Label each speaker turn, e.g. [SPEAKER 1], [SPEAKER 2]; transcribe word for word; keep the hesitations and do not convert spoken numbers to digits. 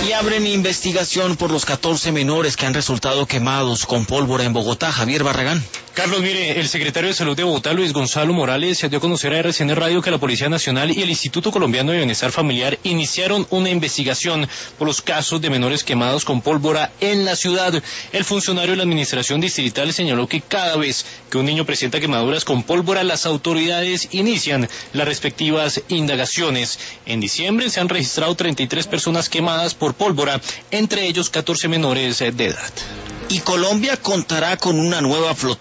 [SPEAKER 1] Y abren investigación por los catorce menores que han resultado quemados con pólvora en Bogotá. Javier Barragán.
[SPEAKER 2] Carlos, mire, el secretario de Salud de Bogotá, Luis Gonzalo Morales, se dio a conocer a R C N Radio que la Policía Nacional y el Instituto Colombiano de Bienestar Familiar iniciaron una investigación por los casos de menores quemados con pólvora en la ciudad. El funcionario de la Administración Distrital señaló que cada vez que un niño presenta quemaduras con pólvora, las autoridades inician las respectivas indagaciones. En diciembre se han registrado treinta y tres personas quemadas por pólvora, entre ellos catorce menores de edad.
[SPEAKER 1] Y Colombia contará con una nueva flotilla